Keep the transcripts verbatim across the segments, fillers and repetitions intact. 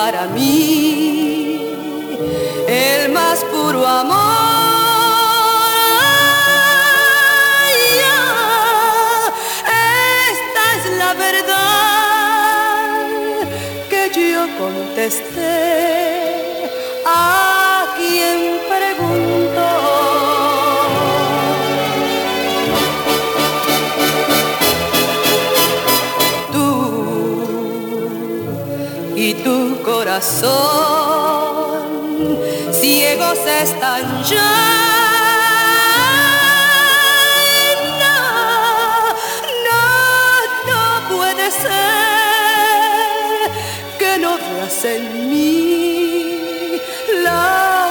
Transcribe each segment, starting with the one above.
para mí el más puro amor. Esta es la verdad que yo contesté a quien preguntó. Tú y tu corazón ciegos están ya. No, no, no puede ser que no veas en mí la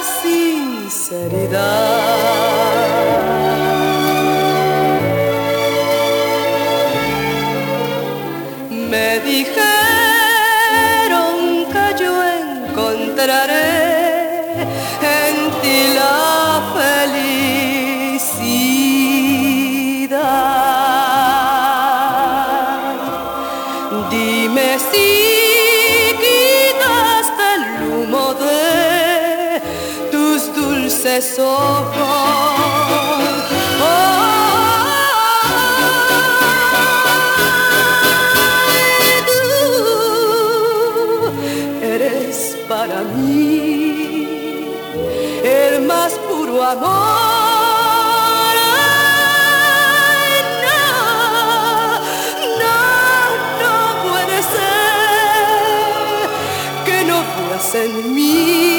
sinceridad. Me dijeron que yo encontraré en ti la felicidad. Dime si quitaste el humo de tus dulces ojos. Oh, para mí el más puro amor. No, no, no puede ser que no veas en mí